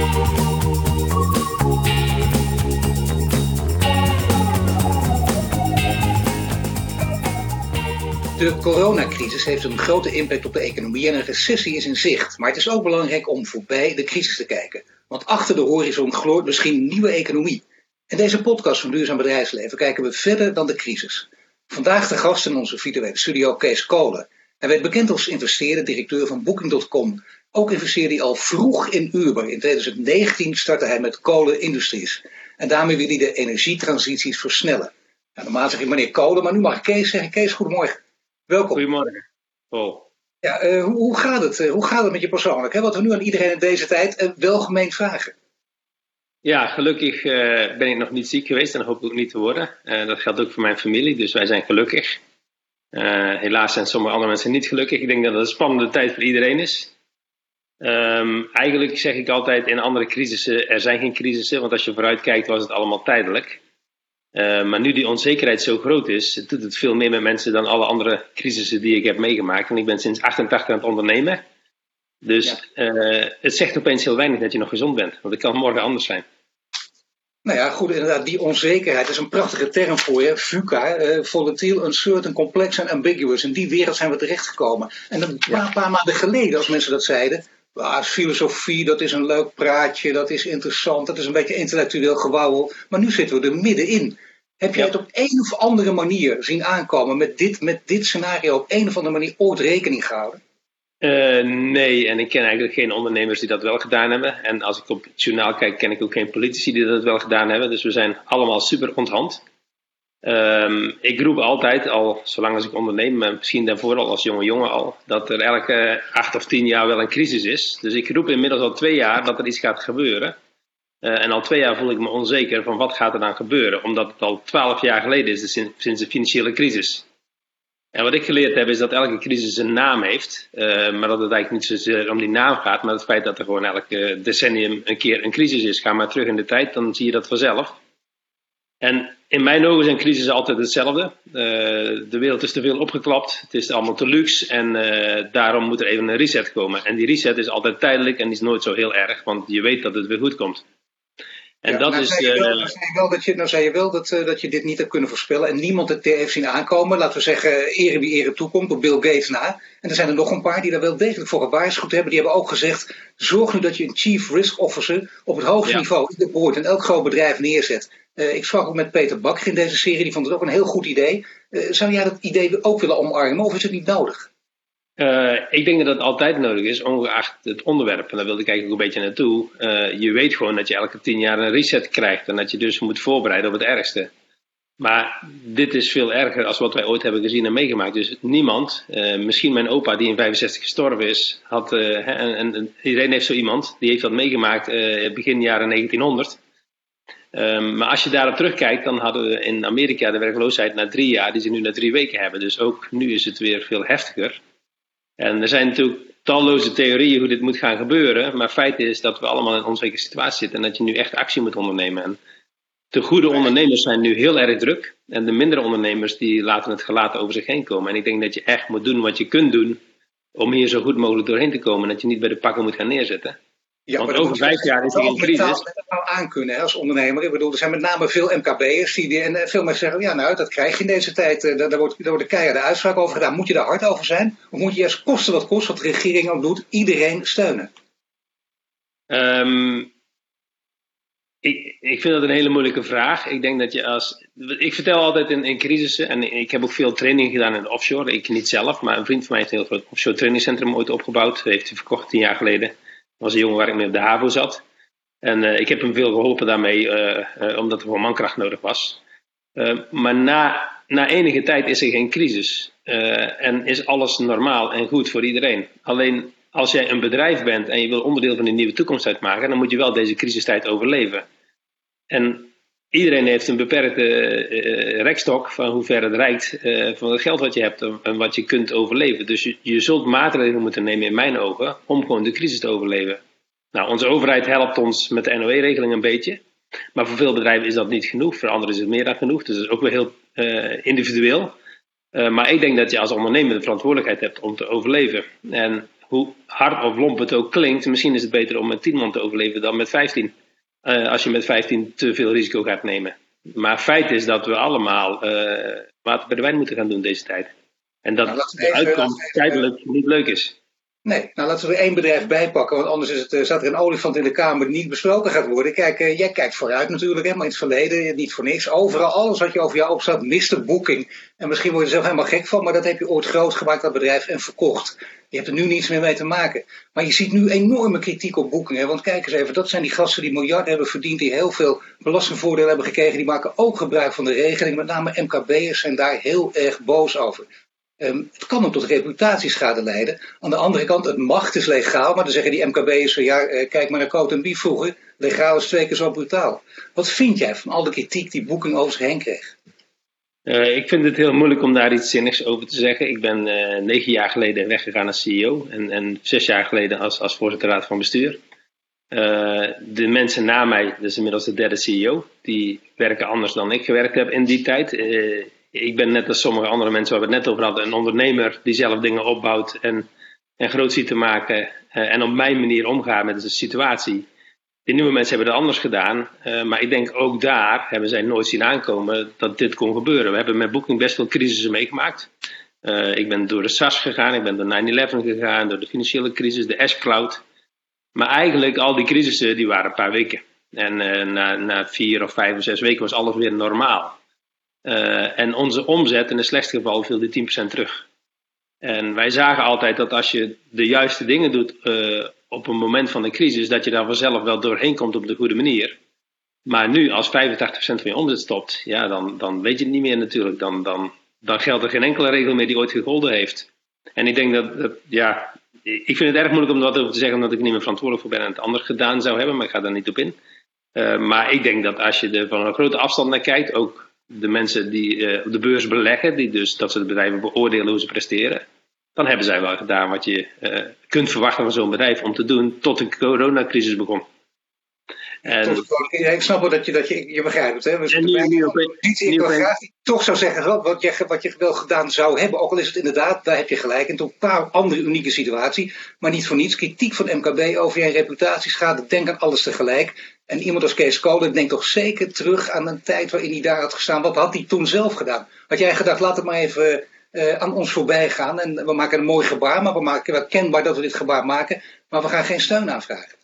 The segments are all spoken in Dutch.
De coronacrisis heeft een grote impact op de economie en een recessie is in zicht. Maar het is ook belangrijk om voorbij de crisis te kijken. Want achter de horizon gloort misschien een nieuwe economie. In deze podcast van Duurzaam Bedrijfsleven kijken we verder dan de crisis. Vandaag de gast in onze virtuele studio Kees Kolen. Hij werd bekend als investeerder, directeur van Booking.com. Ook investeerde hij al vroeg in Uber. In 2019 startte hij met Kolen Industries. En daarmee wil hij de energietransities versnellen. Nou, normaal zeg ik meneer Kolen, maar nu mag ik Kees zeggen. Kees, goedemorgen. Welkom. Goedemorgen, Paul. Ja, hoe gaat het? Hoe gaat het met je persoonlijk? Hè? Wat we nu aan iedereen in deze tijd welgemeend vragen. Ja, gelukkig ben ik nog niet ziek geweest en hoop ik ook niet te worden. Dat geldt ook voor mijn familie, dus wij zijn gelukkig. Helaas zijn sommige andere mensen niet gelukkig. Ik denk dat het een spannende tijd voor iedereen is. Eigenlijk zeg ik altijd in andere crisissen, er zijn geen crisissen, want als je vooruit kijkt was het allemaal tijdelijk. Maar nu die onzekerheid zo groot is, doet het veel meer met mensen dan alle andere crisissen die ik heb meegemaakt. En ik ben sinds 88 aan het ondernemen. Dus het zegt opeens heel weinig dat je nog gezond bent. Want het kan morgen anders zijn. Nou ja, goed, inderdaad, die onzekerheid is een prachtige term voor je. VUCA, volatile, uncertain, complex en ambiguous. In die wereld zijn we terechtgekomen. En een paar maanden geleden, als mensen dat zeiden, filosofie, dat is een leuk praatje, dat is interessant, dat is een beetje intellectueel gewauwel. Maar nu zitten we er middenin. Heb jij het op een of andere manier zien aankomen met dit scenario op een of andere manier ooit rekening gehouden? Nee, en ik ken eigenlijk geen ondernemers die dat wel gedaan hebben. En als ik op het journaal kijk, ken ik ook geen politici die dat wel gedaan hebben. Dus we zijn allemaal super onthand. Ik roep altijd, al zolang als ik onderneem, maar misschien daarvoor al als jonge jongen al, dat er elke 8 of 10 jaar wel een crisis is. Dus ik roep inmiddels al 2 jaar dat er iets gaat gebeuren. En al 2 jaar voel ik me onzeker van wat gaat er dan gebeuren. Omdat het al 12 jaar geleden is sinds de financiële crisis. En wat ik geleerd heb is dat elke crisis een naam heeft. Maar dat het eigenlijk niet zozeer om die naam gaat. Maar het feit dat er gewoon elke decennium een keer een crisis is. Ga maar terug in de tijd, dan zie je dat vanzelf. En in mijn ogen zijn crisissen altijd hetzelfde. De wereld is te veel opgeklapt. Het is allemaal te luxe. En daarom moet er even een reset komen. En die reset is altijd tijdelijk en die is nooit zo heel erg. Want je weet dat het weer goed komt. En ja, dat nou, is. Zei je wel dat je dit niet hebt kunnen voorspellen en niemand het heeft zien aankomen. Laten we zeggen, ere wie ere toekomt, door Bill Gates na. En er zijn er nog een paar die daar wel degelijk voor gewaarschuwd hebben. Die hebben ook gezegd, zorg nu dat je een chief risk officer op het hoogste niveau in de board in elk groot bedrijf neerzet. Ik sprak ook met Peter Bakker in deze serie, die vond het ook een heel goed idee. Zou jij dat idee ook willen omarmen of is het niet nodig? Ik denk dat het altijd nodig is, ongeacht het onderwerp. En daar wilde ik eigenlijk ook een beetje naartoe. Je weet gewoon dat je elke 10 jaar een reset krijgt. En dat je dus moet voorbereiden op het ergste. Maar dit is veel erger dan wat wij ooit hebben gezien en meegemaakt. Dus niemand, misschien mijn opa die in 65 gestorven is. Iedereen heeft zo iemand, die heeft dat meegemaakt begin jaren 1900. Maar als je daarop terugkijkt, dan hadden we in Amerika de werkloosheid na 3 jaar, die ze nu na 3 weken hebben. Dus ook nu is het weer veel heftiger. En er zijn natuurlijk talloze theorieën hoe dit moet gaan gebeuren. Maar feit is dat we allemaal in een onzekere situatie zitten. En dat je nu echt actie moet ondernemen. En de goede ondernemers zijn nu heel erg druk. En de mindere ondernemers die laten het gelaten over zich heen komen. En ik denk dat je echt moet doen wat je kunt doen. Om hier zo goed mogelijk doorheen te komen. En dat je niet bij de pakken moet gaan neerzetten. Ja, want over 5 jaar is er een crisis. Dat nou aankunnen als ondernemer. Ik bedoel, er zijn met name veel MKB'ers en veel mensen zeggen, ja nou, dat krijg je in deze tijd. Daar wordt de keiharde uitspraak over gedaan. Moet je daar hard over zijn? Of moet je juist kosten wat kost, wat de regering ook doet, iedereen steunen? Ik vind dat een hele moeilijke vraag. Ik denk dat ik vertel altijd in crisissen, en ik heb ook veel training gedaan in de offshore. Ik niet zelf, maar een vriend van mij heeft een heel groot offshore trainingscentrum ooit opgebouwd. Dat heeft hij verkocht 10 jaar geleden. Dat was een jongen waar ik mee op de HAVO zat. En ik heb hem veel geholpen daarmee, omdat er gewoon mankracht nodig was. Maar na enige tijd is er geen crisis. En is alles normaal en goed voor iedereen. Alleen als jij een bedrijf bent en je wil onderdeel van die nieuwe toekomst uitmaken, dan moet je wel deze crisistijd overleven. En iedereen heeft een beperkte rekstok van hoe ver het reikt van het geld wat je hebt en wat je kunt overleven. Dus je zult maatregelen moeten nemen in mijn ogen om gewoon de crisis te overleven. Nou, onze overheid helpt ons met de NOE-regeling een beetje. Maar voor veel bedrijven is dat niet genoeg. Voor anderen is het meer dan genoeg. Dus dat is ook weer heel individueel. Maar ik denk dat je als ondernemer de verantwoordelijkheid hebt om te overleven. En hoe hard of lomp het ook klinkt, misschien is het beter om met 10 man te overleven dan met 15. Als je met 15 te veel risico gaat nemen. Maar feit is dat we allemaal water bij de wijn moeten gaan doen deze tijd. En dat de uitkomst tijdelijk niet leuk is. Nee, nou laten we er één bedrijf bijpakken, want anders staat er een olifant in de Kamer die niet besproken gaat worden. Kijk, jij kijkt vooruit natuurlijk, maar in het verleden, niet voor niks. Overal, alles wat je over jou opstaat, Mr. Booking. En misschien word je er zelf helemaal gek van, maar dat heb je ooit groot gemaakt, dat bedrijf, en verkocht. Je hebt er nu niets meer mee te maken. Maar je ziet nu enorme kritiek op Booking. Hè? Want kijk eens even, dat zijn die gasten die miljarden hebben verdiend, die heel veel belastingvoordelen hebben gekregen. Die maken ook gebruik van de regeling. Met name MKB'ers zijn daar heel erg boos over. Het kan ook tot reputatieschade leiden. Aan de andere kant, het mag, het is legaal. Maar dan zeggen die MKB'ers van kijk maar naar Coat en Bief vroeger. Legaal is 2 keer zo brutaal. Wat vind jij van al de kritiek die Booking over zich heen kreeg? Ik vind het heel moeilijk om daar iets zinnigs over te zeggen. Ik ben 9 jaar geleden weggegaan als CEO. En 6 jaar geleden als voorzitter raad van bestuur. De mensen na mij, dat is inmiddels de 3e CEO. Die werken anders dan ik gewerkt heb in die tijd. Ik ben net als sommige andere mensen waar we het net over hadden, een ondernemer die zelf dingen opbouwt en groot ziet te maken en op mijn manier omgaat met de situatie. Die nieuwe mensen hebben het anders gedaan, maar ik denk ook daar hebben zij nooit zien aankomen dat dit kon gebeuren. We hebben met Booking best veel crisissen meegemaakt. Ik ben door de SARS gegaan, ik ben door 9/11 gegaan, door de financiële crisis, de S-Cloud. Maar eigenlijk al die crisissen die waren een paar weken. En na 4 of 5 of 6 weken was alles weer normaal. En onze omzet in het slechtste geval viel die 10% terug. En wij zagen altijd dat als je de juiste dingen doet op een moment van de crisis, dat je daar vanzelf wel doorheen komt op de goede manier. Maar nu, als 85% van je omzet stopt, ja, dan weet je het niet meer natuurlijk. Dan geldt er geen enkele regel meer die ooit gegolden heeft. En ik denk ik vind het erg moeilijk om wat over te zeggen, omdat ik er niet meer verantwoordelijk voor ben en het anders gedaan zou hebben, maar ik ga daar niet op in. Maar ik denk dat als je er van een grote afstand naar kijkt, ook de mensen die op de beurs beleggen, die dus dat soort bedrijven beoordelen hoe ze presteren, dan hebben zij wel gedaan wat je kunt verwachten van zo'n bedrijf om te doen tot de coronacrisis begon. Ik snap wel dat je begrijpt het. Hè? Dus ik wil graag toch zou zeggen wat je wel gedaan zou hebben. Ook al is het inderdaad, daar heb je gelijk, een totaal andere unieke situatie. Maar niet voor niets. Kritiek van MKB over je reputatieschade. Denk aan alles tegelijk. En iemand als Kees Kolen denkt toch zeker terug aan een tijd waarin hij daar had gestaan. Wat had hij toen zelf gedaan? Had jij gedacht, laat het maar even aan ons voorbij gaan. En we maken een mooi gebaar, maar we maken wel kenbaar dat we dit gebaar maken. Maar we gaan geen steun aanvragen.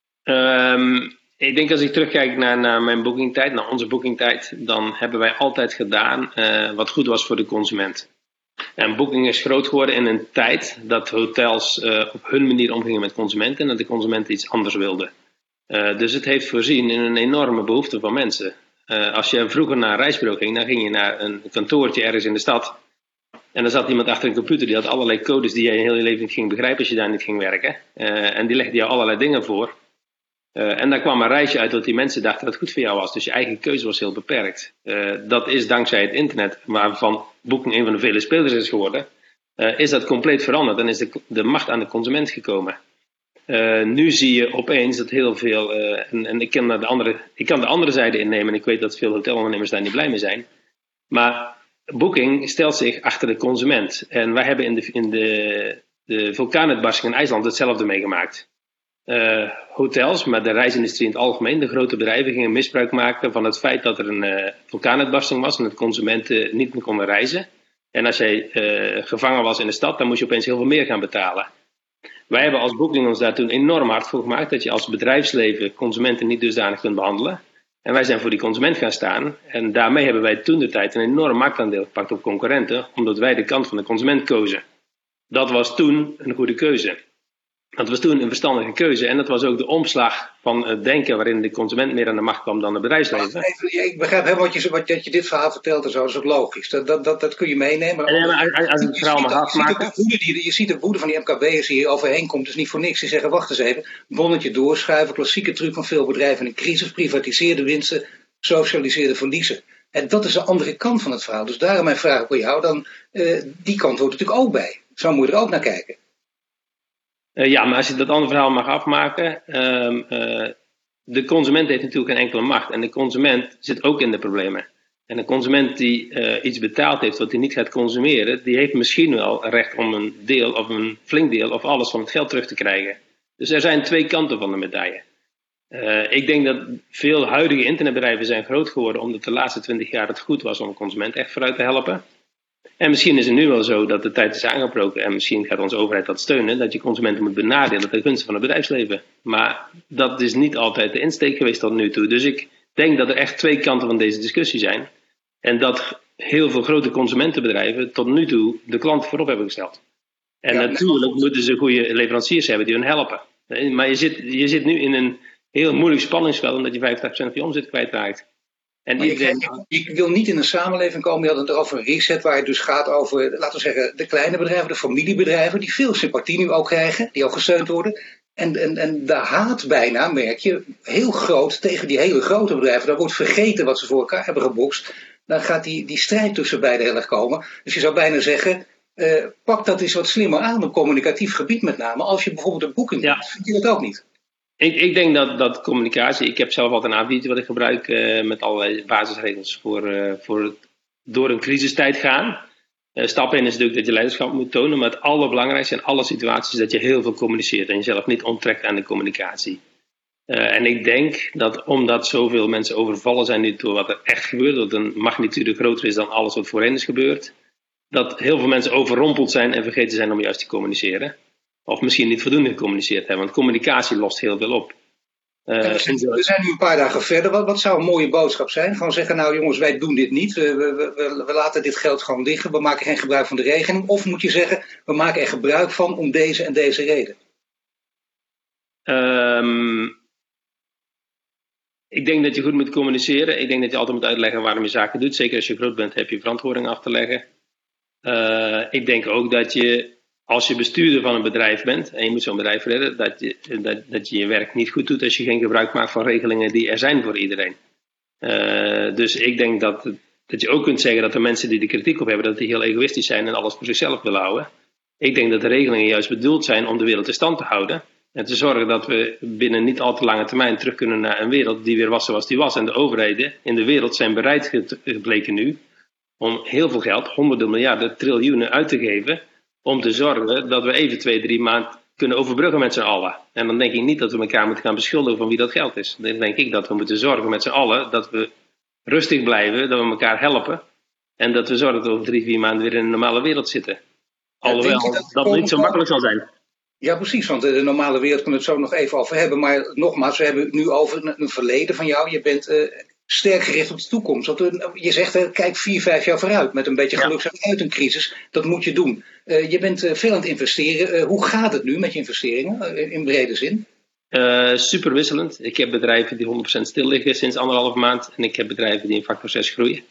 Ik denk als ik terugkijk naar mijn boekingtijd, naar onze boekingtijd, dan hebben wij altijd gedaan wat goed was voor de consument. En Booking is groot geworden in een tijd dat hotels op hun manier omgingen met consumenten en dat de consument iets anders wilde. Dus het heeft voorzien in een enorme behoefte van mensen. Als je vroeger naar een reisbureau ging, dan ging je naar een kantoortje ergens in de stad. En dan zat iemand achter een computer die had allerlei codes die jij je hele leven niet ging begrijpen als je daar niet ging werken. En die legde jou allerlei dingen voor. En daar kwam een reisje uit dat die mensen dachten dat het goed voor jou was. Dus je eigen keuze was heel beperkt. Dat is dankzij het internet, waarvan Booking een van de vele spelers is geworden, is dat compleet veranderd en is de macht aan de consument gekomen. Nu zie je opeens dat heel veel, en ik kan de andere zijde innemen en ik weet dat veel hotelondernemers daar niet blij mee zijn. Maar Booking stelt zich achter de consument. En wij hebben in de vulkaanuitbarsting in IJsland hetzelfde meegemaakt. Hotels, maar de reisindustrie in het algemeen, de grote bedrijven gingen misbruik maken van het feit dat er een vulkaanuitbarsting was en dat consumenten niet meer konden reizen. En als jij gevangen was in de stad, dan moest je opeens heel veel meer gaan betalen. Wij hebben als Booking ons daar toen enorm hard voor gemaakt dat je als bedrijfsleven consumenten niet dusdanig kunt behandelen. En wij zijn voor die consument gaan staan. En daarmee hebben wij toen de tijd een enorm marktaandeel gepakt op concurrenten, omdat wij de kant van de consument kozen. Dat was toen een goede keuze. Dat was toen een verstandige keuze. En dat was ook de omslag van het denken waarin de consument meer aan de macht kwam dan het bedrijfsleven. Ik begrijp helemaal dat je dit verhaal vertelt en zo. Dat is ook logisch. Dat kun je meenemen. Als ik het verhaal mag afmaken. Je ziet de woede van die MKB'ers die hier overheen komt. Dus niet voor niks. Die zeggen, wacht eens even. Bonnetje doorschuiven. Klassieke truc van veel bedrijven in een crisis. Privatiseerde winsten. Socialiseerde verliezen. En dat is de andere kant van het verhaal. Dus daarom mijn vraag voor jou. Dan, die kant hoort natuurlijk ook bij. Zo moet je er ook naar kijken. Ja, maar als je dat andere verhaal mag afmaken. De consument heeft natuurlijk geen enkele macht. En de consument zit ook in de problemen. En een consument die iets betaald heeft wat hij niet gaat consumeren, die heeft misschien wel recht om een deel of een flink deel of alles van het geld terug te krijgen. Dus er zijn twee kanten van de medaille. Ik denk dat veel huidige internetbedrijven zijn groot geworden omdat de laatste 20 jaar het goed was om een consument echt vooruit te helpen. En misschien is het nu wel zo dat de tijd is aangebroken en misschien gaat onze overheid dat steunen, dat je consumenten moet benadelen ten gunste van het bedrijfsleven. Maar dat is niet altijd de insteek geweest tot nu toe. Dus ik denk dat er echt twee kanten van deze discussie zijn. En dat heel veel grote consumentenbedrijven tot nu toe de klant voorop hebben gesteld. En natuurlijk moeten ze goede leveranciers hebben die hun helpen. Maar je zit nu in een heel moeilijk spanningsveld omdat je 50% van je omzet kwijtraakt. En ik wil niet in een samenleving komen, je had het over een reset waar het dus gaat over, laten we zeggen, de kleine bedrijven, de familiebedrijven, die veel sympathie nu ook krijgen, die ook gesteund worden. En de haat bijna, merk je, heel groot tegen die hele grote bedrijven. Daar wordt vergeten wat ze voor elkaar hebben gebokst. Dan gaat die strijd tussen beiden heel erg komen. Dus je zou bijna zeggen, pak dat eens wat slimmer aan, op communicatief gebied met name. Als je bijvoorbeeld een boek in doet, vind je dat ook niet? Ik denk dat communicatie, ik heb zelf altijd een A4'tje wat ik gebruik met allerlei basisregels voor door een crisistijd gaan. Stap 1 is natuurlijk dat je leiderschap moet tonen, maar het allerbelangrijkste in alle situaties is dat je heel veel communiceert en jezelf niet onttrekt aan de communicatie. En ik denk dat omdat zoveel mensen overvallen zijn nu door wat er echt gebeurt, dat een magnitude groter is dan alles wat voorheen is gebeurd, dat heel veel mensen overrompeld zijn en vergeten zijn om juist te communiceren. Of misschien niet voldoende gecommuniceerd hebben, want communicatie lost heel veel op. We zijn nu een paar dagen verder. Wat zou een mooie boodschap zijn? Gewoon zeggen, nou jongens, wij doen dit niet. We laten dit geld gewoon liggen. We maken geen gebruik van de regeling. Of moet je zeggen, we maken er gebruik van om deze en deze reden? Ik denk dat je goed moet communiceren. Ik denk dat je altijd moet uitleggen waarom je zaken doet. Zeker als je groot bent, heb je verantwoording af te leggen. Ik denk ook dat je, als je bestuurder van een bedrijf bent en je moet zo'n bedrijf redden, dat je je werk niet goed doet als je geen gebruik maakt van regelingen die er zijn voor iedereen. Dus ik denk dat je ook kunt zeggen dat de mensen die de kritiek op hebben, dat die heel egoïstisch zijn en alles voor zichzelf willen houden. Ik denk dat de regelingen juist bedoeld zijn om de wereld in stand te houden. En te zorgen dat we binnen niet al te lange termijn terug kunnen naar een wereld die weer was zoals die was. En de overheden in de wereld zijn bereid gebleken nu om heel veel geld, honderden miljarden, triljoenen uit te geven, om te zorgen dat we even 2-3 maanden kunnen overbruggen met z'n allen. En dan denk ik niet dat we elkaar moeten gaan beschuldigen van wie dat geld is. Dan denk ik dat we moeten zorgen met z'n allen dat we rustig blijven, dat we elkaar helpen. En dat we zorgen dat we over 3-4 maanden weer in een normale wereld zitten. Alhoewel dat niet zo makkelijk zal zijn. Ja, precies, want de normale wereld kunnen we het zo nog even over hebben. Maar nogmaals, we hebben het nu over een verleden van jou. Je bent sterk gericht op de toekomst. Je zegt, kijk 4-5 jaar vooruit. Met een beetje geluk zijn we uit een crisis. Dat moet je doen. Je bent veel aan het investeren. Hoe gaat het nu met je investeringen in brede zin? Super wisselend. Ik heb bedrijven die 100% stil liggen sinds 1,5 maand. En ik heb bedrijven die in factor 6 groeien.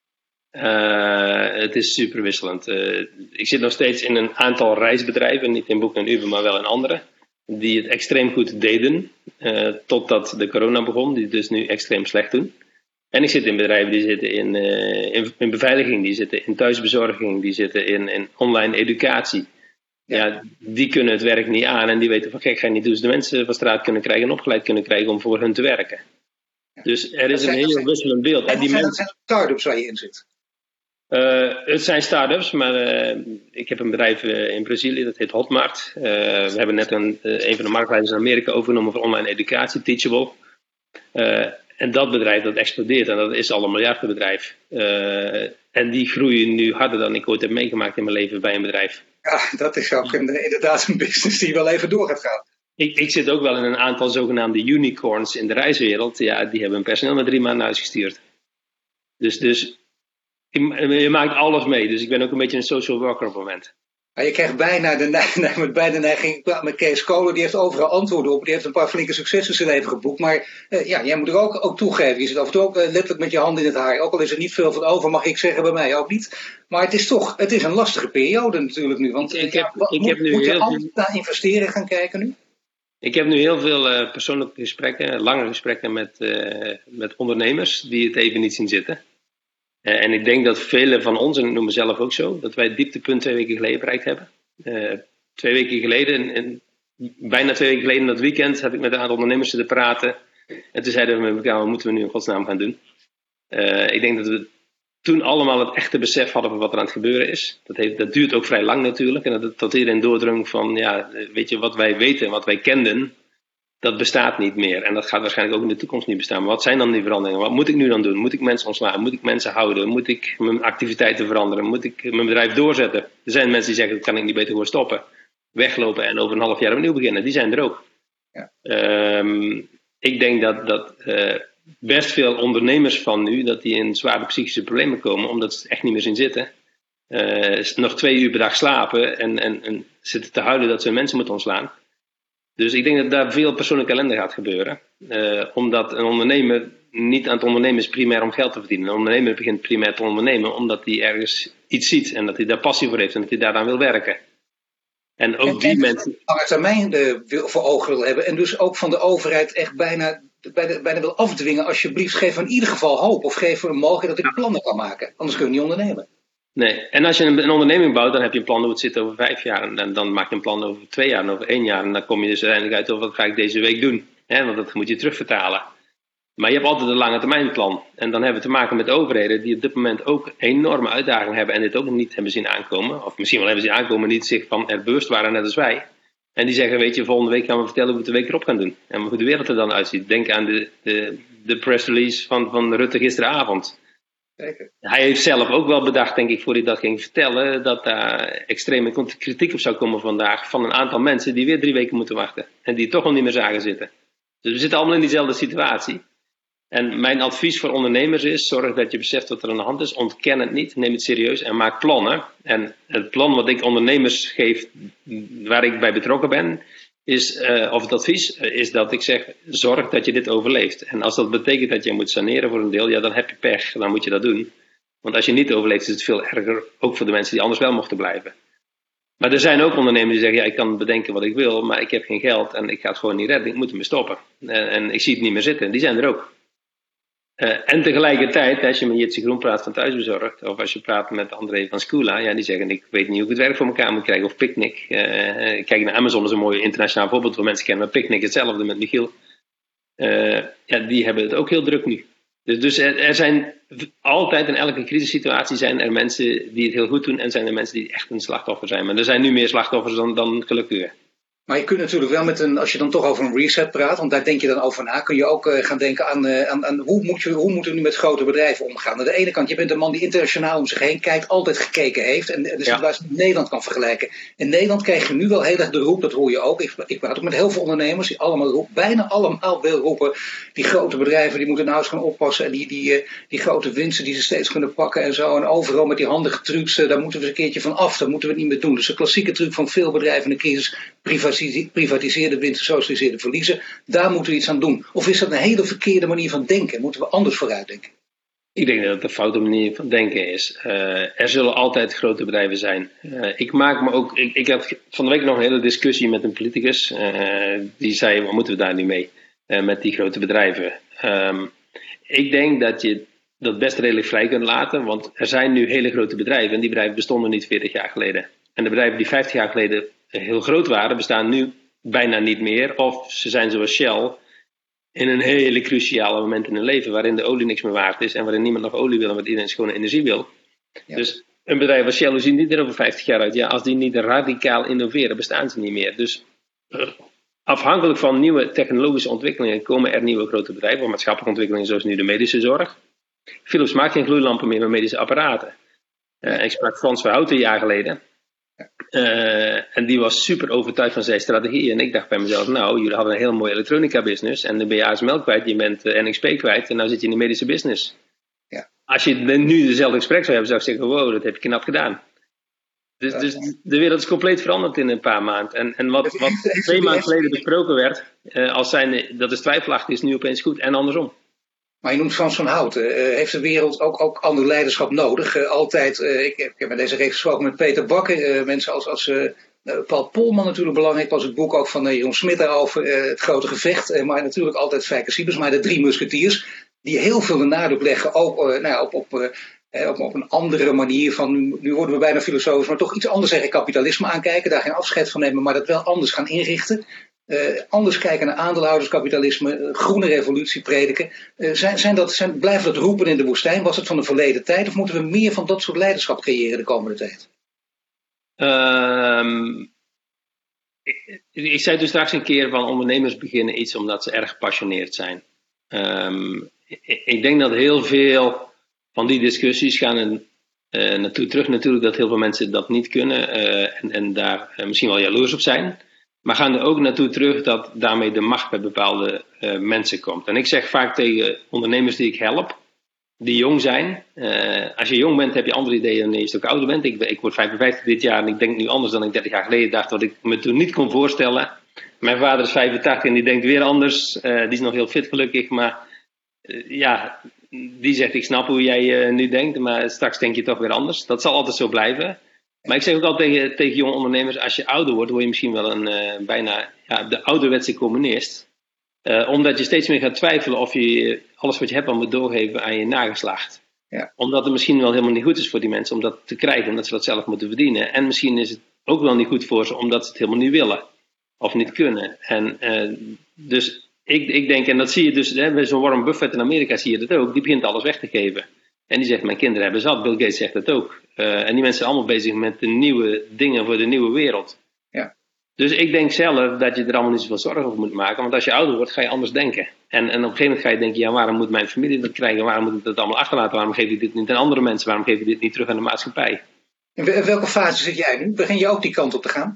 Het is super wisselend. Ik zit nog steeds in een aantal reisbedrijven, niet in Boek en Uber, maar wel in andere, die het extreem goed deden, totdat de corona begon, die het dus nu extreem slecht doen. En ik zit in bedrijven die zitten in beveiliging, die zitten in thuisbezorging, die zitten in online educatie. Ja, die kunnen het werk niet aan en die weten van, kijk, ga je niet dus de mensen van straat kunnen krijgen en opgeleid kunnen krijgen om voor hun te werken. Dus er is een heel wisselend beeld. En die mensen zijn start-ups waar je in zit? Het zijn start-ups, maar ik heb een bedrijf in Brazilië, dat heet Hotmart. We hebben net een van de marktleiders in Amerika overgenomen voor online educatie, Teachable. En dat bedrijf dat explodeert en dat is al een miljardenbedrijf. En die groeien nu harder dan ik ooit heb meegemaakt in mijn leven bij een bedrijf. Ja, dat is ook inderdaad een business die wel even door gaat gaan. Ik zit ook wel in een aantal zogenaamde unicorns in de reiswereld. Ja, die hebben hun personeel met 3 maanden naar huis gestuurd. Dus je maakt alles mee. Dus ik ben ook een beetje een social worker op het moment. Maar je krijgt bijna de neiging met Kees Kolen. Die heeft overal antwoorden op. Die heeft een paar flinke successen in zijn leven geboekt. Maar jij moet er ook toegeven. Je zit af en toe ook letterlijk met je hand in het haar. Ook al is er niet veel van over, mag ik zeggen, bij mij ook niet. Maar het is een lastige periode natuurlijk nu. Want moet je altijd naar investeren gaan kijken nu? Ik heb nu heel veel persoonlijke gesprekken, lange gesprekken met ondernemers die het even niet zien zitten. En ik denk dat velen van ons, en ik noem mezelf ook zo, dat wij het dieptepunt 2 weken geleden bereikt hebben. 2 weken geleden, bijna 2 weken geleden dat weekend, heb ik met een aantal ondernemers zitten praten. En toen zeiden we met elkaar, wat moeten we nu in godsnaam gaan doen? Ik denk dat we toen allemaal het echte besef hadden van wat er aan het gebeuren is. Dat duurt ook vrij lang natuurlijk. En dat iedereen doordrong van, weet je, wat wij weten en wat wij kenden, dat bestaat niet meer. En dat gaat waarschijnlijk ook in de toekomst niet bestaan. Maar wat zijn dan die veranderingen? Wat moet ik nu dan doen? Moet ik mensen ontslaan? Moet ik mensen houden? Moet ik mijn activiteiten veranderen? Moet ik mijn bedrijf doorzetten? Er zijn mensen die zeggen, dat kan ik niet beter gewoon stoppen. Weglopen en over een half jaar opnieuw beginnen. Die zijn er ook. Ja. Ik denk dat best veel ondernemers van nu, dat die in zware psychische problemen komen, omdat ze er echt niet meer zien zitten. Nog 2 uur per dag slapen en zitten te huilen dat ze mensen moeten ontslaan. Dus ik denk dat daar veel persoonlijke ellende gaat gebeuren. Omdat een ondernemer niet aan het ondernemen is primair om geld te verdienen. Een ondernemer begint primair te ondernemen omdat hij ergens iets ziet en dat hij daar passie voor heeft en dat hij daaraan wil werken. En ook die mensen lange termijn voor ogen wil hebben en dus ook van de overheid echt bijna wil afdwingen. Alsjeblieft, geef in ieder geval hoop of geef een mogelijkheid dat ik plannen kan maken. Anders kun je niet ondernemen. Nee, en als je een onderneming bouwt, dan heb je een plan hoe het zit over 5 jaar. En dan maak je een plan over 2 jaar en over 1 jaar. En dan kom je dus uiteindelijk uit over wat ga ik deze week doen. Want dat moet je terugvertalen. Maar je hebt altijd een lange termijn plan. En dan hebben we te maken met overheden die op dit moment ook enorme uitdagingen hebben. En dit ook niet hebben zien aankomen. Of misschien wel hebben zien aankomen, niet zich van er bewust waren, net als wij. En die zeggen, weet je, volgende week gaan we vertellen hoe we het de week erop gaan doen. En hoe de wereld er dan uitziet. Denk aan de press release van Rutte gisteravond. Hij heeft zelf ook wel bedacht, denk ik, voor hij dat ging vertellen, dat daar extreme kritiek op zou komen vandaag van een aantal mensen die weer 3 weken moeten wachten. En die toch al niet meer zagen zitten. Dus we zitten allemaal in diezelfde situatie. En mijn advies voor ondernemers is, zorg dat je beseft wat er aan de hand is. Ontken het niet, neem het serieus en maak plannen. En het plan wat ik ondernemers geef, waar ik bij betrokken ben, of het advies is dat ik zeg, zorg dat je dit overleeft. En als dat betekent dat je moet saneren voor een deel, ja, dan heb je pech, dan moet je dat doen. Want als je niet overleeft, is het veel erger, ook voor de mensen die anders wel mochten blijven. Maar er zijn ook ondernemers die zeggen, ja, ik kan bedenken wat ik wil, maar ik heb geen geld en ik ga het gewoon niet redden, ik moet ermee stoppen. En ik zie het niet meer zitten, die zijn er ook. En tegelijkertijd, als je met Jitse Groen praat van Thuisbezorgd, of als je praat met André van Skoola, ja, die zeggen, ik weet niet hoe ik het werk voor elkaar moet krijgen, of Picnic. Kijk naar Amazon, is een mooi internationaal voorbeeld voor mensen kennen, maar Picnic hetzelfde met Michiel. Die hebben het ook heel druk nu. Dus er zijn altijd in elke crisissituatie zijn er mensen die het heel goed doen en zijn er mensen die echt een slachtoffer zijn. Maar er zijn nu meer slachtoffers dan gelukkigen. Maar je kunt natuurlijk wel als je dan toch over een reset praat, want daar denk je dan over na, kun je ook gaan denken aan hoe moet je nu met grote bedrijven omgaan. Aan de ene kant, je bent een man die internationaal om zich heen kijkt, altijd gekeken heeft en de situatie met Nederland kan vergelijken. In Nederland krijg je nu wel heel erg de roep, dat hoor je ook. Ik praat ook met heel veel ondernemers die bijna allemaal wil roepen, die grote bedrijven die moeten nou eens gaan oppassen en die grote winsten die ze steeds kunnen pakken en zo. En overal met die handige trucs, daar moeten we eens een keertje van af, dat moeten we niet meer doen. Dus de klassieke truc van veel bedrijven in de crisis, privatiseerde winsten, socialiseerde verliezen. Daar moeten we iets aan doen. Of is dat een hele verkeerde manier van denken? Moeten we anders vooruitdenken? Ik denk dat het een foute manier van denken is. Er zullen altijd grote bedrijven zijn. Ik had van de week nog een hele discussie met een politicus. Die zei, wat moeten we daar nu mee? Met die grote bedrijven. Ik denk dat je dat best redelijk vrij kunt laten. Want er zijn nu hele grote bedrijven. En die bedrijven bestonden niet 40 jaar geleden. En de bedrijven die 50 jaar geleden heel groot waren, bestaan nu bijna niet meer. Of ze zijn zoals Shell in een hele cruciale moment in hun leven, waarin de olie niks meer waard is en waarin niemand nog olie wil en waar iedereen schone energie wil. Ja. Dus een bedrijf als Shell, hoe ziet die er over 50 jaar uit? Ja, als die niet radicaal innoveren, bestaan ze niet meer. Dus afhankelijk van nieuwe technologische ontwikkelingen komen er nieuwe grote bedrijven, of maatschappelijke ontwikkelingen zoals nu de medische zorg. Philips maakt geen gloeilampen meer met medische apparaten. Ik sprak Frans Verhouten een jaar geleden. En die was super overtuigd van zijn strategie. En ik dacht bij mezelf, nou, jullie hadden een heel mooie elektronica business. En dan ben je ASML kwijt, je bent NXP kwijt. En nou zit je in de medische business. Ja. Als je nu dezelfde gesprek zou hebben, zou ik zeggen, wow, dat heb je knap gedaan. Dus de wereld is compleet veranderd in een paar maanden. En wat 2 maanden geleden besproken werd, als zijnde dat is twijfelachtig, is nu opeens goed. En andersom. Maar je noemt Frans van Houten. Heeft de wereld ook ander leiderschap nodig? Ik heb met deze reeks gesproken met Peter Bakker. Mensen als Paul Polman natuurlijk belangrijk. Was het boek ook van Jeroen Smit daarover. Het grote gevecht. Maar natuurlijk altijd Fijke Siebers. Maar de 3 musketiers. Die heel veel de nadruk leggen. Ook op een andere manier. Van nu worden we bijna filosofisch. Maar toch iets anders tegen kapitalisme aankijken. Daar geen afscheid van nemen. Maar dat wel anders gaan inrichten. anders kijken naar aandeelhouderskapitalisme, groene revolutie prediken. Blijven dat roepen in de woestijn? Was het van de verleden tijd? Of moeten we meer van dat soort leiderschap creëren de komende tijd? Ik zei dus straks een keer van ondernemers beginnen iets omdat ze erg gepassioneerd zijn. Ik denk dat heel veel van die discussies gaan naartoe terug natuurlijk dat heel veel mensen dat niet kunnen en daar misschien wel jaloers op zijn. Maar gaan er ook naartoe terug dat daarmee de macht bij bepaalde mensen komt. En ik zeg vaak tegen ondernemers die ik help, die jong zijn. Als je jong bent heb je andere ideeën dan je een stuk ouder bent. Ik word 55 dit jaar en ik denk nu anders dan ik 30 jaar geleden dacht. Wat ik me toen niet kon voorstellen. Mijn vader is 85 en die denkt weer anders. Die is nog heel fit gelukkig. Maar die zegt ik snap hoe jij nu denkt. Maar straks denk je toch weer anders. Dat zal altijd zo blijven. Maar ik zeg ook altijd tegen jonge ondernemers. Als je ouder wordt word je misschien wel een bijna de ouderwetse communist. Omdat je steeds meer gaat twijfelen of je alles wat je hebt al moet doorgeven aan je nageslacht. Ja. Omdat het misschien wel helemaal niet goed is voor die mensen om dat te krijgen, omdat ze dat zelf moeten verdienen. En misschien is het ook wel niet goed voor ze, omdat ze het helemaal niet willen of niet kunnen. En dus ik denk, en dat zie je dus, bij zo'n Warren Buffett in Amerika zie je dat ook, die begint alles weg te geven. En die zegt, mijn kinderen hebben zat. Bill Gates zegt dat ook. En die mensen zijn allemaal bezig met de nieuwe dingen voor de nieuwe wereld. Ja. Dus ik denk zelf dat je er allemaal niet zoveel zorgen over moet maken. Want als je ouder wordt, ga je anders denken. En op een gegeven moment ga je denken, ja, waarom moet mijn familie dat krijgen? Waarom moet ik dat allemaal achterlaten? Waarom geef ik dit niet aan andere mensen? Waarom geef ik dit niet terug aan de maatschappij? In welke fase zit jij nu? Begin je ook die kant op te gaan?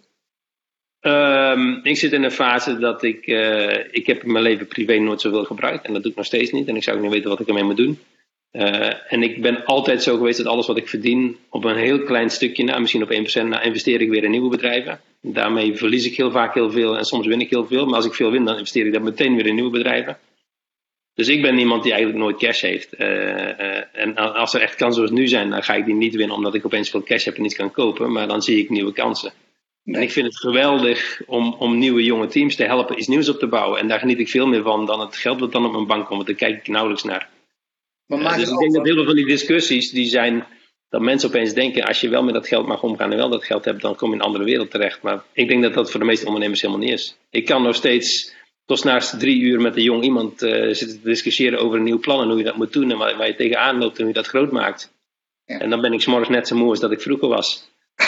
Ik zit in een fase dat ik heb in mijn leven privé nooit zoveel gebruikt. En dat doe ik nog steeds niet. En ik zou ook niet weten wat ik ermee moet doen. En ik ben altijd zo geweest dat alles wat ik verdien op een heel klein stukje misschien op 1%, investeer ik weer in nieuwe bedrijven. Daarmee verlies ik heel vaak heel veel en soms win ik heel veel. Maar als ik veel win, dan investeer ik dat meteen weer in nieuwe bedrijven. Dus ik ben iemand die eigenlijk nooit cash heeft. En als er echt kansen zoals nu zijn, dan ga ik die niet winnen omdat ik opeens veel cash heb en iets kan kopen. Maar dan zie ik nieuwe kansen. En ik vind het geweldig om nieuwe jonge teams te helpen iets nieuws op te bouwen. En daar geniet ik veel meer van dan het geld dat dan op mijn bank komt. Want daar kijk ik nauwelijks naar. Dus ik denk dat heel veel van die discussies die zijn dat mensen opeens denken, als je wel met dat geld mag omgaan en wel dat geld hebt, dan kom je in een andere wereld terecht. Maar ik denk dat dat voor de meeste ondernemers helemaal niet is. Ik kan nog steeds tot 's nachts 3 uur met een jong iemand zitten te discussiëren over een nieuw plan en hoe je dat moet doen en waar je tegenaan loopt en hoe je dat groot maakt. Ja. En dan ben ik 's morgens net zo moe als dat ik vroeger was.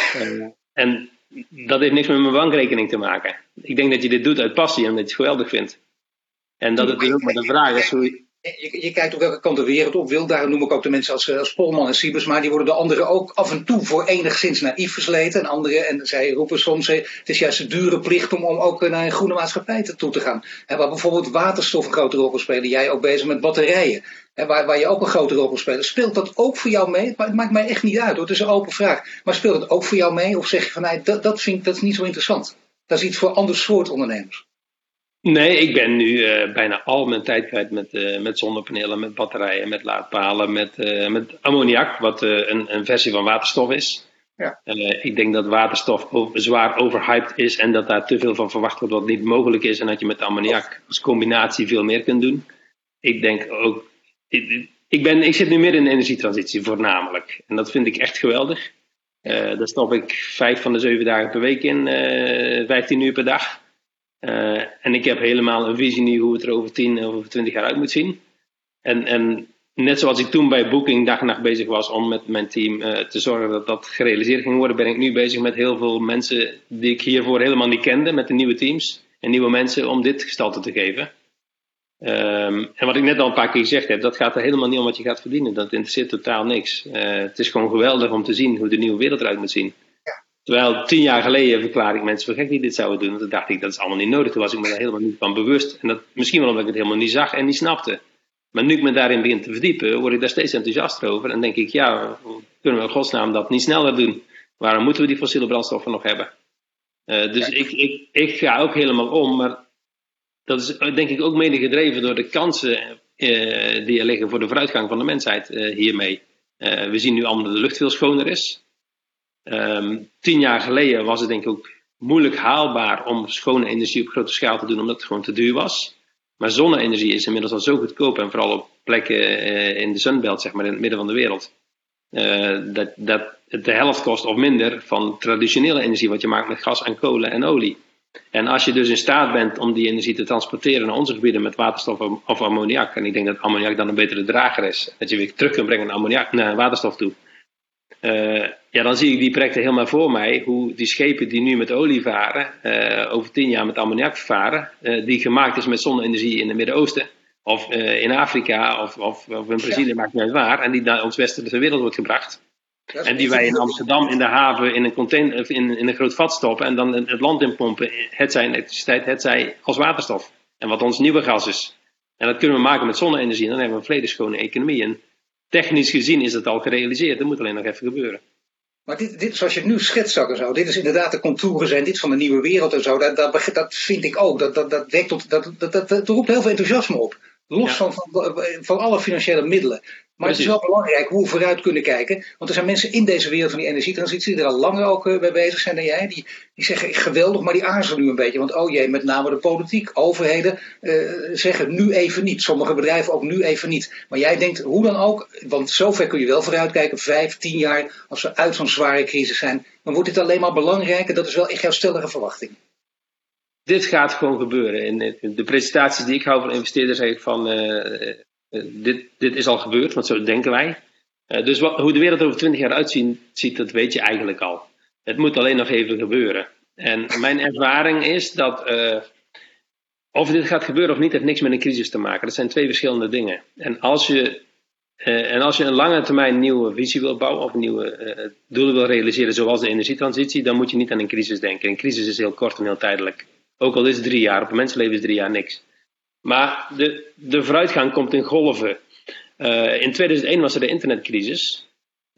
En dat heeft niks met mijn bankrekening te maken. Ik denk dat je dit doet uit passie en dat je het geweldig vindt. En dat het dus ook maar de vraag is hoe je kijkt op welke kant de wereld op wil. Daarom noem ik ook de mensen als Polman en Siebers. Maar die worden de anderen ook af en toe voor enigszins naïef versleten. En anderen, en zij roepen soms, het is juist een dure plicht om ook naar een groene maatschappij toe te gaan. Waar bijvoorbeeld waterstof een grote rol wil spelen. Jij ook bezig met batterijen. Waar je ook een grote rol wil spelen. Speelt dat ook voor jou mee? Het maakt mij echt niet uit hoor. Het is een open vraag. Maar speelt het ook voor jou mee? Of zeg je van nee, dat is niet zo interessant. Dat is iets voor ander soort ondernemers. Nee, ik ben nu bijna al mijn tijd kwijt met zonnepanelen, met batterijen, met laadpalen, met ammoniak, wat een versie van waterstof is. Ja. Ik denk dat waterstof zwaar overhyped is en dat daar te veel van verwacht wordt wat niet mogelijk is en dat je met ammoniak als combinatie veel meer kunt doen. Ik denk ook, ik zit nu midden in de energietransitie voornamelijk en dat vind ik echt geweldig. Daar stop ik 5 van de 7 dagen per week in, 15 uur per dag. En ik heb helemaal een visie nu hoe het er over 10 of over 20 jaar uit moet zien. En net zoals ik toen bij Booking dag en nacht bezig was om met mijn team te zorgen dat dat gerealiseerd ging worden, ben ik nu bezig met heel veel mensen die ik hiervoor helemaal niet kende, met de nieuwe teams en nieuwe mensen om dit gestalte te geven. En wat ik net al een paar keer gezegd heb, dat gaat er helemaal niet om wat je gaat verdienen. Dat interesseert totaal niks. Het is gewoon geweldig om te zien hoe de nieuwe wereld eruit moet zien. Terwijl 10 jaar geleden verklaarde ik mensen voor gek die dit zouden doen. Want toen dacht ik, dat is allemaal niet nodig. Toen was ik me daar helemaal niet van bewust. En dat misschien wel omdat ik het helemaal niet zag en niet snapte. Maar nu ik me daarin begin te verdiepen, word ik daar steeds enthousiaster over. En denk ik, ja, kunnen we in godsnaam dat niet sneller doen? Waarom moeten we die fossiele brandstoffen nog hebben? Dus ik ga ook helemaal om. Maar dat is denk ik ook mede gedreven door de kansen die er liggen voor de vooruitgang van de mensheid hiermee. We zien nu allemaal dat de lucht veel schoner is. 10 jaar geleden was het denk ik ook moeilijk haalbaar om schone energie op grote schaal te doen, omdat het gewoon te duur was. Maar zonne-energie is inmiddels al zo goedkoop en vooral op plekken in de Sunbelt, zeg maar in het midden van de wereld, dat het de helft kost of minder van traditionele energie wat je maakt met gas en kolen en olie. En als je dus in staat bent om die energie te transporteren naar onze gebieden met waterstof of ammoniak, en ik denk dat ammoniak dan een betere drager is, dat je weer terug kunt brengen naar waterstof toe. Dan zie ik die projecten helemaal voor mij, hoe die schepen die nu met olie varen, over 10 jaar met ammoniak varen, die gemaakt is met zonne-energie in het Midden-Oosten, of in Afrika, of in Brazilië, maakt niet uit waar, en die naar ons westerse wereld wordt gebracht. En die wij in Amsterdam in de haven in een container, in een groot vat stoppen en dan het land inpompen, het zij elektriciteit, het zij als waterstof. En wat ons nieuwe gas is. En dat kunnen we maken met zonne-energie en dan hebben we een volledig schone economie. En technisch gezien is het al gerealiseerd, dat moet alleen nog even gebeuren. Maar dit zoals je het nu schetst ook en zo, dit is inderdaad de contouren zijn, dit van de nieuwe wereld en zo, dat vind ik ook, dat roept heel veel enthousiasme op. Los van alle financiële middelen. Maar het is wel belangrijk hoe we vooruit kunnen kijken. Want er zijn mensen in deze wereld van die energietransitie die er al langer ook bij bezig zijn dan jij. Die zeggen geweldig, maar die aarzelen nu een beetje. Want oh jee, met name de politiek, overheden zeggen nu even niet. Sommige bedrijven ook nu even niet. Maar jij denkt hoe dan ook, want zover kun je wel vooruit kijken. 5, 10 jaar, als we uit zo'n zware crisis zijn. Dan wordt dit alleen maar belangrijker. Dat is wel echt jouw stellige verwachting. Dit gaat gewoon gebeuren. In de presentaties die ik hou van investeerders zeg ik van dit is al gebeurd, want zo denken wij. Dus hoe de wereld over 20 jaar uitziet, dat weet je eigenlijk al. Het moet alleen nog even gebeuren. En mijn ervaring is dat of dit gaat gebeuren of niet, heeft niks met een crisis te maken. Dat zijn 2 verschillende dingen. En als je een lange termijn nieuwe visie wil bouwen of nieuwe doelen wil realiseren, zoals de energietransitie, dan moet je niet aan een crisis denken. Een crisis is heel kort en heel tijdelijk. Ook al is het 3 jaar, op een mensenleven is 3 jaar niks. Maar de vooruitgang komt in golven. In 2001 was er de internetcrisis.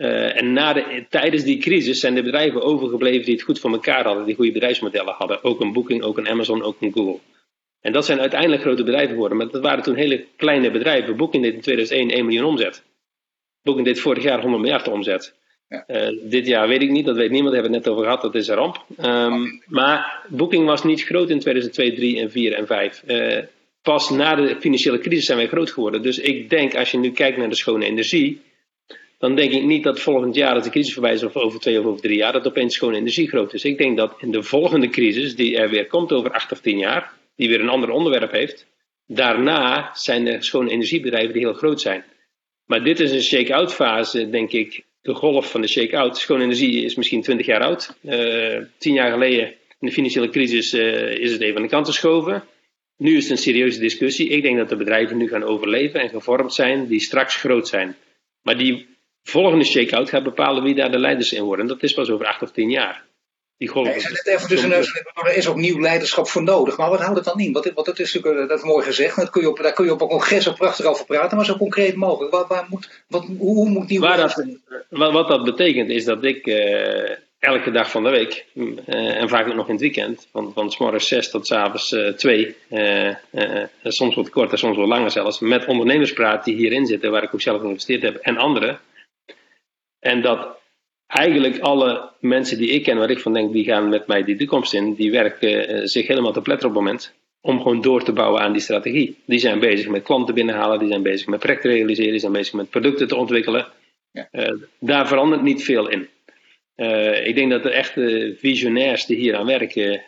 En tijdens die crisis zijn de bedrijven overgebleven die het goed voor elkaar hadden, die goede bedrijfsmodellen hadden. Ook een Booking, ook een Amazon, ook een Google. En dat zijn uiteindelijk grote bedrijven geworden, maar dat waren toen hele kleine bedrijven. Booking deed in 2001 1 miljoen omzet. Booking deed vorig jaar 100 miljard omzet. Ja. Dit jaar weet ik niet, dat weet niemand, daar hebben we het net over gehad, dat is een ramp. Maar Booking was niet groot in 2002, 3 en 4 en 5. Pas na de financiële crisis zijn wij groot geworden. Dus ik denk, als je nu kijkt naar de schone energie, dan denk ik niet dat volgend jaar, als de crisis voorbij is, of over 2 of over 3 jaar, dat opeens schone energie groot is. Ik denk dat in de volgende crisis, die er weer komt over 8 of 10 jaar, die weer een ander onderwerp heeft, daarna zijn er schone energiebedrijven die heel groot zijn. Maar dit is een shake-out fase, denk ik, de golf van de shake-out. Schone energie is misschien 20 jaar oud. 10 jaar geleden, in de financiële crisis, is het even aan de kant geschoven. Nu is het een serieuze discussie. Ik denk dat de bedrijven nu gaan overleven en gevormd zijn, die straks groot zijn. Maar die volgende shake-out gaat bepalen wie daar de leiders in worden. En dat is pas over 8 of 10 jaar. Die golf. Er is ook nieuw leiderschap voor nodig. Maar wat houdt het dan in? Want dat is natuurlijk dat is mooi gezegd. Daar kun je op een congres ook prachtig over praten. Maar zo concreet mogelijk. Hoe moet nieuw leiderschap? Wat dat betekent is dat ik elke dag van de week, en vaak ook nog in het weekend, van 's morgens 6 tot 's avonds 2, soms wat korter, soms wat langer zelfs, met ondernemers praat die hierin zitten, waar ik ook zelf in geïnvesteerd heb, en anderen. En dat eigenlijk alle mensen die ik ken, waar ik van denk, die gaan met mij die toekomst in, die werken zich helemaal te pletter op het moment, om gewoon door te bouwen aan die strategie. Die zijn bezig met klanten binnenhalen, die zijn bezig met projecten realiseren, die zijn bezig met producten te ontwikkelen. Ja. Daar verandert niet veel in. Ik denk dat de echte visionairs die hier aan werken,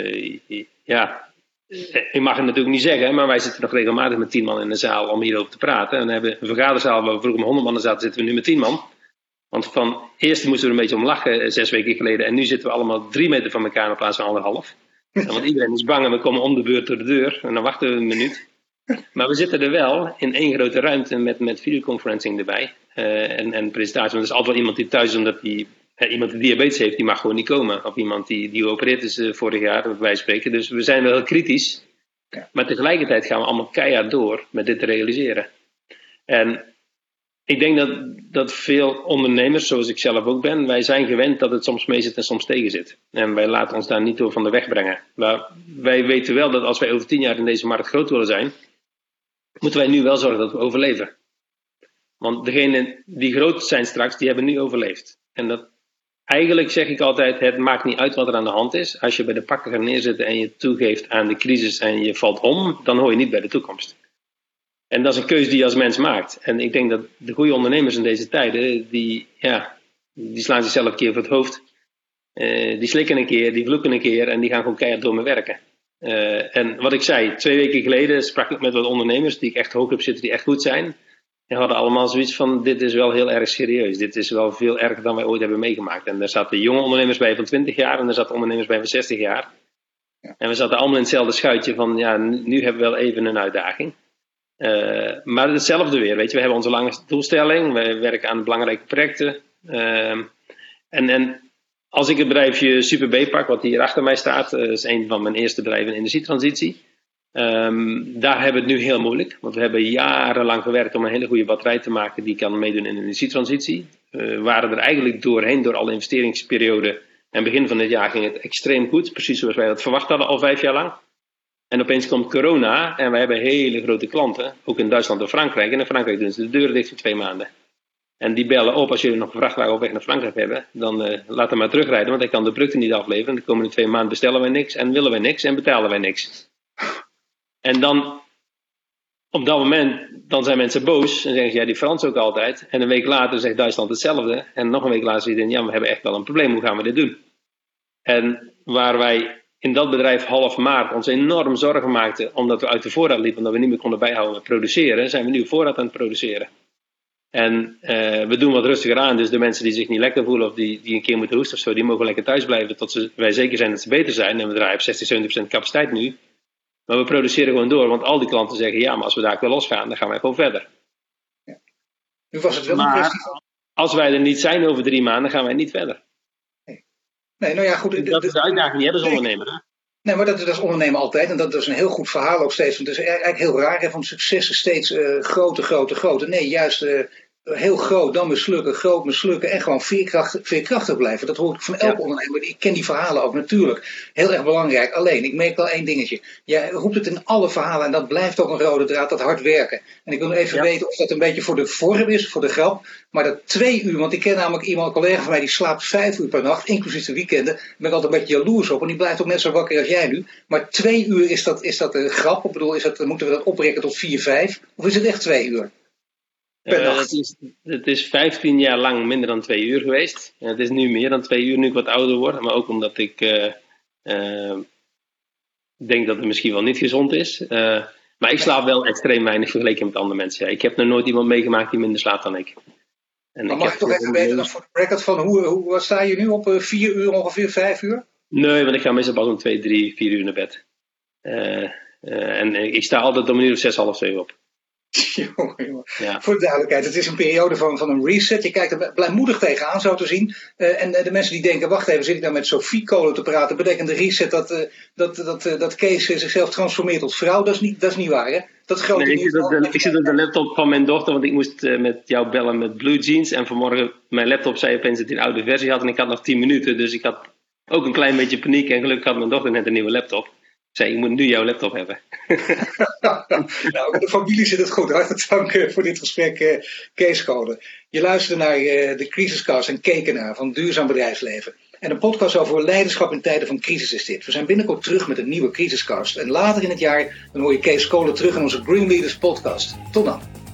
ik mag het natuurlijk niet zeggen, maar wij zitten nog regelmatig met 10 man in de zaal om hierover te praten. En dan hebben we een vergaderzaal waar we vroeger met 100 man in zaten, zitten we nu met 10 man. Want van eerst moesten we er een beetje om lachen 6 weken geleden en nu zitten we allemaal 3 meter van elkaar in plaats van 1,5. Want iedereen is bang en we komen om de beurt door de deur en dan wachten we een minuut. Maar we zitten er wel in 1 grote ruimte met videoconferencing erbij en presentatie. Want er is altijd wel iemand die thuis is omdat iemand die diabetes heeft, die mag gewoon niet komen. Of iemand die geopereerd is vorig jaar, bij wijze van spreken. Dus we zijn wel heel kritisch. Ja. Maar tegelijkertijd gaan we allemaal keihard door met dit te realiseren. En ik denk dat veel ondernemers, zoals ik zelf ook ben, wij zijn gewend dat het soms mee zit en soms tegen zit. En wij laten ons daar niet door van de weg brengen. Maar wij weten wel dat als wij over 10 jaar in deze markt groot willen zijn, moeten wij nu wel zorgen dat we overleven. Want degenen die groot zijn straks, die hebben nu overleefd. En eigenlijk zeg ik altijd, het maakt niet uit wat er aan de hand is. Als je bij de pakken gaat neerzitten en je toegeeft aan de crisis en je valt om, dan hoor je niet bij de toekomst. En dat is een keuze die je als mens maakt. En ik denk dat de goede ondernemers in deze tijden, die slaan zichzelf een keer voor het hoofd. Die slikken een keer, die vloeken een keer en die gaan gewoon keihard door me werken. En wat ik zei, 2 weken geleden sprak ik met wat ondernemers die ik echt hoog heb zitten, die echt goed zijn. En hadden allemaal zoiets van, dit is wel heel erg serieus. Dit is wel veel erger dan wij ooit hebben meegemaakt. En daar zaten jonge ondernemers bij van 20 jaar en er zaten ondernemers bij van 60 jaar. Ja. En we zaten allemaal in hetzelfde schuitje van, nu hebben we wel even een uitdaging. Maar hetzelfde weer, weet je. We hebben onze lange doelstelling. We werken aan belangrijke projecten. En als ik het bedrijfje Super B pak, wat hier achter mij staat, is een van mijn eerste bedrijven in energietransitie. Daar hebben we het nu heel moeilijk. Want we hebben jarenlang gewerkt om een hele goede batterij te maken die kan meedoen in de energietransitie. We waren er eigenlijk doorheen door alle investeringsperioden. En begin van dit jaar ging het extreem goed. Precies zoals wij dat verwacht hadden al 5 jaar lang. En opeens komt corona en wij hebben hele grote klanten. Ook in Duitsland en Frankrijk. En in Frankrijk doen ze de deuren dicht voor 2 maanden. En die bellen op, als jullie nog een vrachtwagen op weg naar Frankrijk hebben, dan laat hem maar terugrijden, want ik kan de producten niet afleveren. De komende 2 maanden bestellen wij niks en willen wij niks en betalen wij niks. En dan, op dat moment, dan zijn mensen boos en zeggen, die Fransen ook altijd. En een week later zegt Duitsland hetzelfde. En nog een week later zegt hij, we hebben echt wel een probleem, hoe gaan we dit doen? En waar wij in dat bedrijf half maart ons enorm zorgen maakten, omdat we uit de voorraad liepen, omdat we niet meer konden bijhouden met produceren, zijn we nu voorraad aan het produceren. En we doen wat rustiger aan, dus de mensen die zich niet lekker voelen of die een keer moeten hoesten of zo, die mogen lekker thuis blijven tot wij zeker zijn dat ze beter zijn. En we draaien op 60-70% capaciteit nu. Maar we produceren gewoon door, want al die klanten zeggen, maar als we daar weer losgaan, dan gaan wij gewoon verder. Ja. Nu was het wel een kwestie van... Als wij er niet zijn over 3 maanden, gaan wij niet verder. Nee, nou ja, goed. Dat is de uitdaging die hebben als ondernemer, hè? Nee, maar dat is ondernemen altijd. En dat is een heel goed verhaal ook steeds. Want het is eigenlijk heel raar, hè, van successen steeds groter. Nee, juist heel groot, dan mislukken, groot mislukken. En gewoon veerkrachtig blijven. Dat hoor ik van elke ondernemer. Ik ken die verhalen ook natuurlijk. Heel erg belangrijk. Alleen, ik merk wel 1 dingetje. Jij roept het in alle verhalen. En dat blijft ook een rode draad, dat hard werken. En ik wil even weten of dat een beetje voor de vorm is, voor de grap. Maar dat 2 uur, want ik ken namelijk een collega van mij die slaapt 5 uur per nacht, inclusief de weekenden. Daar ben ik altijd een beetje jaloers op. En die blijft ook net zo wakker als jij nu. Maar 2 uur, is dat een grap? Ik bedoel, moeten we dat oprekken tot 4, 5? Of is het echt 2 uur? Het is 15 jaar lang minder dan 2 uur geweest. Het is nu meer dan 2 uur, nu ik wat ouder word. Maar ook omdat ik denk dat het misschien wel niet gezond is. Maar ik slaap wel extreem weinig vergeleken met andere mensen. Ja, ik heb nog nooit iemand meegemaakt die minder slaapt dan ik. En maar mag ik toch even weten, dan voor de record, van wat sta je nu op 4 uur ongeveer, 5 uur? Nee, want ik ga meestal pas om 2, 3, 4 uur naar bed. En ik sta altijd om 6:30 op. Jongen. Ja. Voor de duidelijkheid, het is een periode van een reset. Je kijkt er blijmoedig tegenaan, zo te zien. En de mensen die denken, wacht even, zit ik nou met Sophie Kolen te praten? Betekent de reset dat Kees zichzelf transformeert tot vrouw? Dat is niet waar, hè? Dat grote ik zit op de laptop van mijn dochter, want ik moest met jou bellen met Blue Jeans. En vanmorgen, mijn laptop zei opeens dat hij een oude versie had. En ik had nog 10 minuten, dus ik had ook een klein beetje paniek. En gelukkig had mijn dochter net een nieuwe laptop. Ik zei, ik moet nu jouw laptop hebben. Nou, de familie zit het goed. Hartelijk dank voor dit gesprek, Kees Kolen. Je luisterde naar de Crisiscast en keek ernaar van Duurzaam Bedrijfsleven. En een podcast over leiderschap in tijden van crisis is dit. We zijn binnenkort terug met een nieuwe Crisiscast. En later in het jaar dan hoor je Kees Kolen terug in onze Green Leaders podcast. Tot dan.